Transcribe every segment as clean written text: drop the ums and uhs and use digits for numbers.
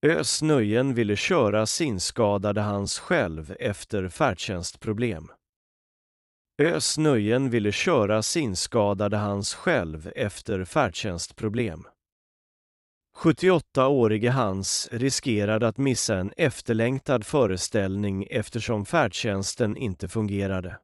Ös Nöjen ville köra synskadade hans själv efter färdtjänstproblem. Ös Nöjen ville köra synskadade hans själv efter färdtjänstproblem. 78-årige Hans riskerade att missa en efterlängtad föreställning eftersom färdtjänsten inte fungerade.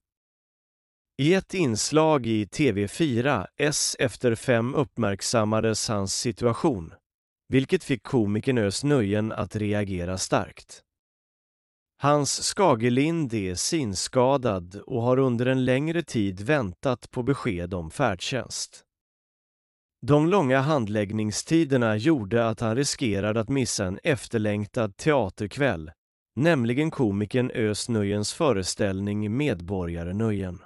I ett inslag i TV4 Efter 5 uppmärksammades hans situation, vilket fick komikern Ös Nöjen att reagera starkt. Hans Skagelind är synskadad och har under en längre tid väntat på besked om färdtjänst. De långa handläggningstiderna gjorde att han riskerade att missa en efterlängtad teaterkväll, nämligen komikern Ös Nöjens föreställning Medborgare Nöjen.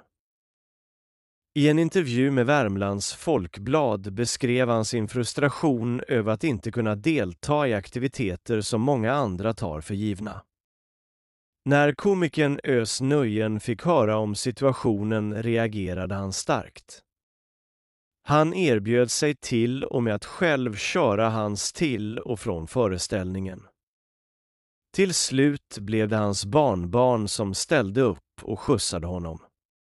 I en intervju med Värmlands Folkblad beskrev han sin frustration över att inte kunna delta i aktiviteter som många andra tar för givna. När komikern Ös Nöjen fick höra om situationen reagerade han starkt. Han erbjöd sig till och med att själv köra hans till och från föreställningen. Till slut blev det hans barnbarn som ställde upp och skjutsade honom.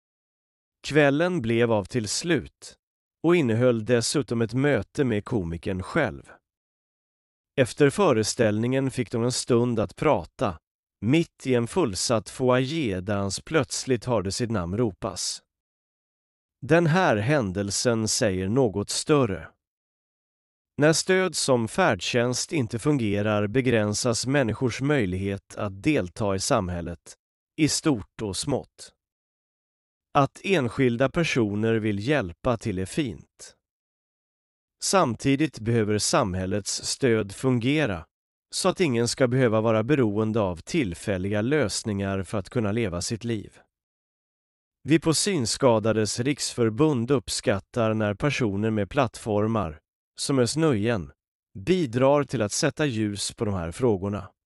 Kvällen blev av till slut och innehöll dessutom ett möte med komikern själv. Efter föreställningen fick de en stund att prata, mitt i en fullsatt foajé där hans plötsligt hörde sitt namn ropas. Den här händelsen säger något större. När stöd som färdtjänst inte fungerar begränsas människors möjlighet att delta i samhället, i stort och smått. Att enskilda personer vill hjälpa till är fint. Samtidigt behöver samhällets stöd fungera, så att ingen ska behöva vara beroende av tillfälliga lösningar för att kunna leva sitt liv. Vi på Synskadades riksförbund uppskattar när personer med plattformar, som Ös Nöjen, bidrar till att sätta ljus på de här frågorna.